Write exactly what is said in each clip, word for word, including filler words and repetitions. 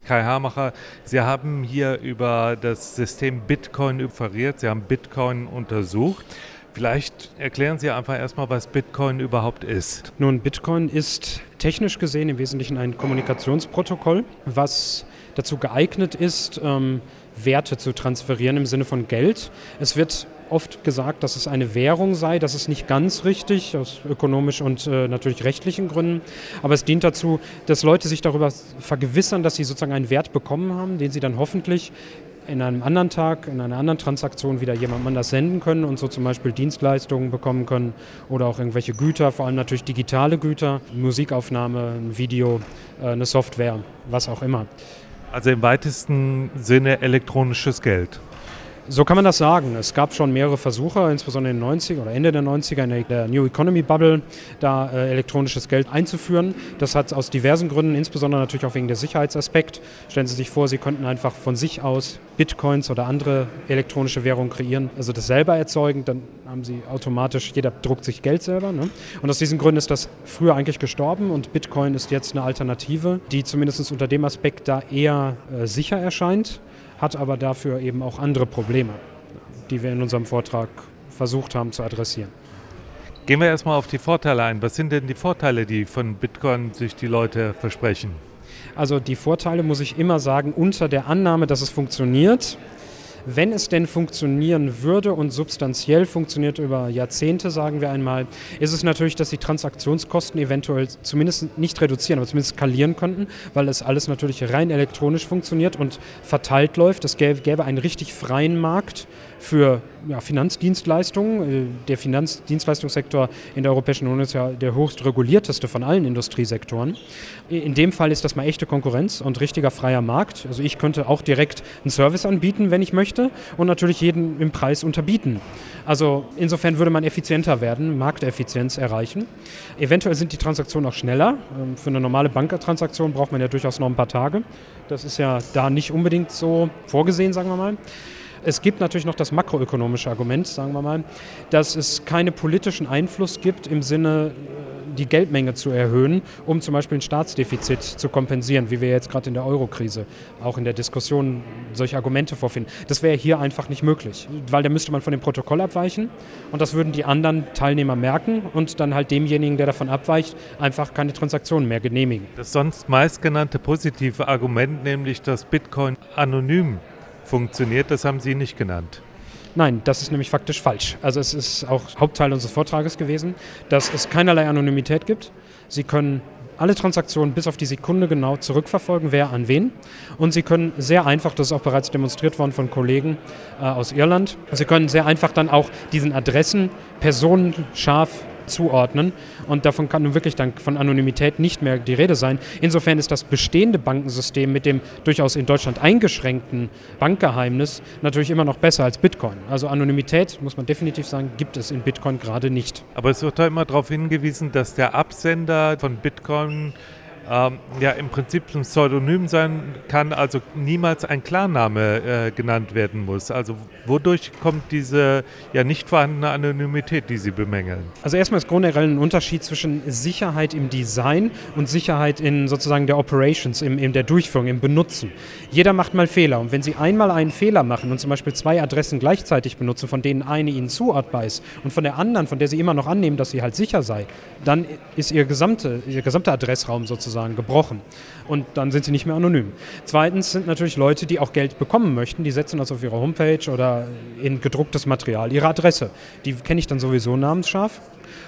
Kai Hamacher, Sie haben hier über das System Bitcoin referiert, Sie haben Bitcoin untersucht. Vielleicht erklären Sie einfach erstmal, was Bitcoin überhaupt ist. Nun, Bitcoin ist technisch gesehen im Wesentlichen ein Kommunikationsprotokoll, was dazu geeignet ist, ähm, Werte zu transferieren im Sinne von Geld. Es wird oft gesagt, dass es eine Währung sei. Das ist nicht ganz richtig, aus ökonomischen und äh, natürlich rechtlichen Gründen. Aber es dient dazu, dass Leute sich darüber vergewissern, dass sie sozusagen einen Wert bekommen haben, den sie dann hoffentlich in einem anderen Tag, in einer anderen Transaktion wieder jemandem anders senden können und so zum Beispiel Dienstleistungen bekommen können oder auch irgendwelche Güter, vor allem natürlich digitale Güter, Musikaufnahme, ein Video, äh, eine Software, was auch immer. Also im weitesten Sinne elektronisches Geld. So kann man das sagen. Es gab schon mehrere Versuche, insbesondere in den neunziger oder Ende der neunziger in der New Economy Bubble, da äh, elektronisches Geld einzuführen. Das hat aus diversen Gründen, insbesondere natürlich auch wegen der Sicherheitsaspekt. Stellen Sie sich vor, Sie könnten einfach von sich aus Bitcoins oder andere elektronische Währungen kreieren, also das selber erzeugen, dann haben Sie automatisch, jeder druckt sich Geld selber. Ne? Und aus diesen Gründen ist das früher eigentlich gestorben und Bitcoin ist jetzt eine Alternative, die zumindest unter dem Aspekt da eher äh, sicher erscheint, hat aber dafür eben auch andere Probleme, die wir in unserem Vortrag versucht haben zu adressieren. Gehen wir erstmal auf die Vorteile ein. Was sind denn die Vorteile, die von Bitcoin sich die Leute versprechen? Also die Vorteile muss ich immer sagen, unter der Annahme, dass es funktioniert. Wenn es denn funktionieren würde und substanziell funktioniert über Jahrzehnte, sagen wir einmal, ist es natürlich, dass die Transaktionskosten eventuell zumindest nicht reduzieren, aber zumindest skalieren könnten, weil es alles natürlich rein elektronisch funktioniert und verteilt läuft. Es gäbe, gäbe einen richtig freien Markt für ja, Finanzdienstleistungen. Der Finanzdienstleistungssektor in der Europäischen Union ist ja der höchst regulierteste von allen Industriesektoren. In dem Fall ist das mal echte Konkurrenz und richtiger freier Markt. Also ich könnte auch direkt einen Service anbieten, wenn ich möchte, und natürlich jeden im Preis unterbieten. Also insofern würde man effizienter werden, Markteffizienz erreichen. Eventuell sind die Transaktionen auch schneller. Für eine normale Banktransaktion braucht man ja durchaus noch ein paar Tage. Das ist ja da nicht unbedingt so vorgesehen, sagen wir mal. Es gibt natürlich noch das makroökonomische Argument, sagen wir mal, dass es keinen politischen Einfluss gibt im Sinne, die Geldmenge zu erhöhen, um zum Beispiel ein Staatsdefizit zu kompensieren, wie wir jetzt gerade in der Euro-Krise auch in der Diskussion solche Argumente vorfinden. Das wäre hier einfach nicht möglich, weil da müsste man von dem Protokoll abweichen und das würden die anderen Teilnehmer merken und dann halt demjenigen, der davon abweicht, einfach keine Transaktionen mehr genehmigen. Das sonst meistgenannte positive Argument, nämlich dass Bitcoin anonym funktioniert, das haben Sie nicht genannt. Nein, das ist nämlich faktisch falsch. Also es ist auch Hauptteil unseres Vortrages gewesen, dass es keinerlei Anonymität gibt. Sie können alle Transaktionen bis auf die Sekunde genau zurückverfolgen, wer an wen. Und Sie können sehr einfach, das ist auch bereits demonstriert worden von Kollegen äh, aus Irland, Sie können sehr einfach dann auch diesen Adressen personenscharf zuordnen und davon kann nun wirklich dann von Anonymität nicht mehr die Rede sein. Insofern ist das bestehende Bankensystem mit dem durchaus in Deutschland eingeschränkten Bankgeheimnis natürlich immer noch besser als Bitcoin. Also Anonymität, muss man definitiv sagen, gibt es in Bitcoin gerade nicht. Aber es wird da immer darauf hingewiesen, dass der Absender von Bitcoin ähm, ja im Prinzip ein Pseudonym sein kann, also niemals ein Klarname äh, genannt werden muss. Also wodurch kommt diese ja nicht vorhandene Anonymität, die Sie bemängeln? Also erstmal ist generell ein Unterschied zwischen Sicherheit im Design und Sicherheit in sozusagen der Operations, im, in der Durchführung, im Benutzen. Jeder macht mal Fehler und wenn Sie einmal einen Fehler machen und zum Beispiel zwei Adressen gleichzeitig benutzen, von denen eine Ihnen zuordnbar ist und von der anderen, von der Sie immer noch annehmen, dass sie halt sicher sei, dann ist Ihr, gesamte, Ihr gesamter Adressraum sozusagen gebrochen und dann sind Sie nicht mehr anonym. Zweitens sind natürlich Leute, die auch Geld bekommen möchten, die setzen das auf ihre Homepage oder in gedrucktes Material ihre Adresse. Die kenne ich dann sowieso namensscharf.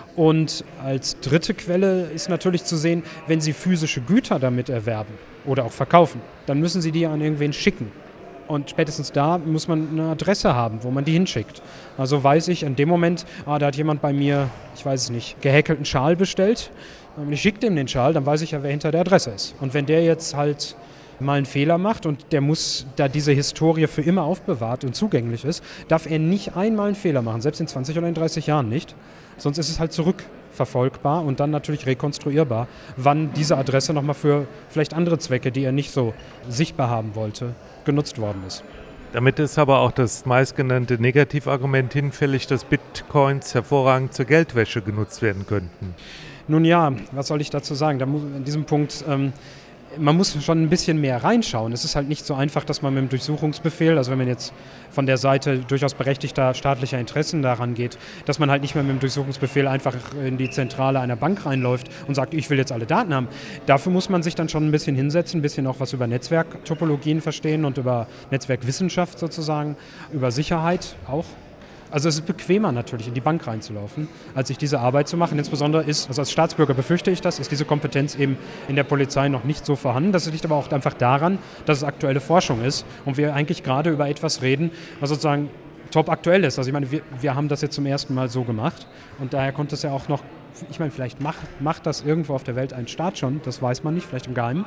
Und als dritte Quelle ist natürlich zu sehen, wenn Sie physische Güter damit erwerben oder auch verkaufen, dann müssen Sie die an irgendwen schicken. Und spätestens da muss man eine Adresse haben, wo man die hinschickt. Also weiß ich in dem Moment, ah, da hat jemand bei mir, ich weiß es nicht, gehäkelten Schal bestellt. Und ich schicke dem den Schal, dann weiß ich ja, wer hinter der Adresse ist. Und wenn der jetzt halt mal einen Fehler macht und der muss, da diese Historie für immer aufbewahrt und zugänglich ist, darf er nicht einmal einen Fehler machen, selbst in zwanzig oder in dreißig Jahren nicht. Sonst ist es halt zurückverfolgbar und dann natürlich rekonstruierbar, wann diese Adresse nochmal für vielleicht andere Zwecke, die er nicht so sichtbar haben wollte, genutzt worden ist. Damit ist aber auch das meistgenannte Negativargument hinfällig, dass Bitcoins hervorragend zur Geldwäsche genutzt werden könnten. Nun ja, was soll ich dazu sagen? Da muss, an diesem Punkt, ähm, man muss schon ein bisschen mehr reinschauen. Es ist halt nicht so einfach, dass man mit dem Durchsuchungsbefehl, also wenn man jetzt von der Seite durchaus berechtigter staatlicher Interessen daran geht, dass man halt nicht mehr mit dem Durchsuchungsbefehl einfach in die Zentrale einer Bank reinläuft und sagt, ich will jetzt alle Daten haben. Dafür muss man sich dann schon ein bisschen hinsetzen, ein bisschen auch was über Netzwerktopologien verstehen und über Netzwerkwissenschaft sozusagen, über Sicherheit auch. Also es ist bequemer natürlich, in die Bank reinzulaufen, als sich diese Arbeit zu machen. Insbesondere ist, also als Staatsbürger befürchte ich das, ist diese Kompetenz eben in der Polizei noch nicht so vorhanden. Das liegt aber auch einfach daran, dass es aktuelle Forschung ist und wir eigentlich gerade über etwas reden, was sozusagen top aktuell ist. Also ich meine, wir, wir haben das jetzt zum ersten Mal so gemacht und daher konnte es ja auch noch, ich meine, vielleicht macht, macht das irgendwo auf der Welt ein Staat schon, das weiß man nicht, vielleicht im Geheimen,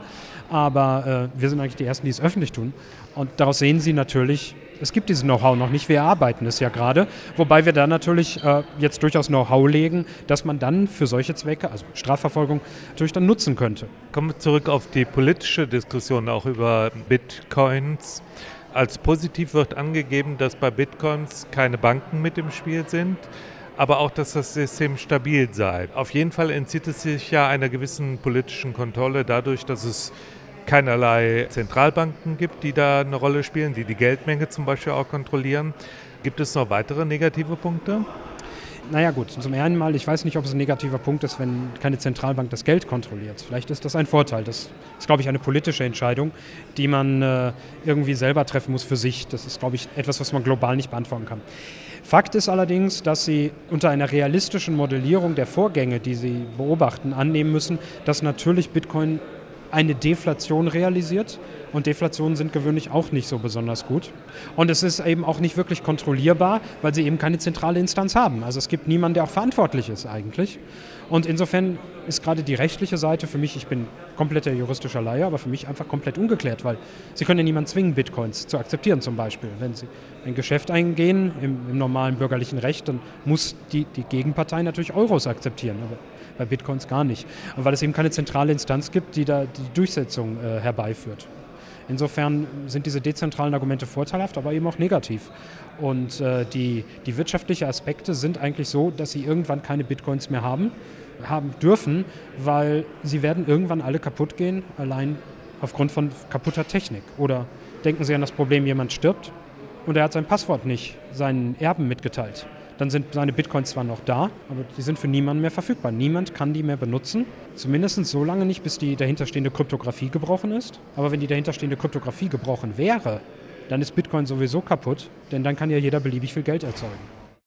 aber äh, wir sind eigentlich die Ersten, die es öffentlich tun und daraus sehen Sie natürlich, es gibt dieses Know-how noch nicht, wir erarbeiten es ja gerade, wobei wir da natürlich äh, jetzt durchaus Know-how legen, dass man dann für solche Zwecke, also Strafverfolgung, natürlich dann nutzen könnte. Kommen wir zurück auf die politische Diskussion auch über Bitcoins. Als positiv wird angegeben, dass bei Bitcoins keine Banken mit im Spiel sind, aber auch, dass das System stabil sei. Auf jeden Fall entzieht es sich ja einer gewissen politischen Kontrolle dadurch, dass es keinerlei Zentralbanken gibt, die da eine Rolle spielen, die die Geldmenge zum Beispiel auch kontrollieren. Gibt es noch weitere negative Punkte? Naja gut, zum einen mal, ich weiß nicht, ob es ein negativer Punkt ist, wenn keine Zentralbank das Geld kontrolliert. Vielleicht ist das ein Vorteil. Das ist, glaube ich, eine politische Entscheidung, die man äh, irgendwie selber treffen muss für sich. Das ist, glaube ich, etwas, was man global nicht beantworten kann. Fakt ist allerdings, dass Sie unter einer realistischen Modellierung der Vorgänge, die Sie beobachten, annehmen müssen, dass natürlich Bitcoin eine Deflation realisiert und Deflationen sind gewöhnlich auch nicht so besonders gut. Und es ist eben auch nicht wirklich kontrollierbar, weil sie eben keine zentrale Instanz haben. Also es gibt niemanden, der auch verantwortlich ist eigentlich. Und insofern ist gerade die rechtliche Seite für mich, ich bin kompletter juristischer Laie, aber für mich einfach komplett ungeklärt, weil Sie können ja niemanden zwingen, Bitcoins zu akzeptieren zum Beispiel. Wenn Sie ein Geschäft eingehen im, im normalen bürgerlichen Recht, dann muss die, die Gegenpartei natürlich Euros akzeptieren. Aber bei Bitcoins gar nicht. Und weil es eben keine zentrale Instanz gibt, die da die Durchsetzung äh, herbeiführt. Insofern sind diese dezentralen Argumente vorteilhaft, aber eben auch negativ. Und äh, die, die wirtschaftlichen Aspekte sind eigentlich so, dass sie irgendwann keine Bitcoins mehr haben, haben dürfen, weil sie werden irgendwann alle kaputt gehen, allein aufgrund von kaputter Technik. Oder denken Sie an das Problem, jemand stirbt und er hat sein Passwort nicht seinen Erben mitgeteilt. Dann sind seine Bitcoins zwar noch da, aber die sind für niemanden mehr verfügbar. Niemand kann die mehr benutzen, zumindest so lange nicht, bis die dahinterstehende Kryptographie gebrochen ist. Aber wenn die dahinterstehende Kryptographie gebrochen wäre, dann ist Bitcoin sowieso kaputt, denn dann kann ja jeder beliebig viel Geld erzeugen.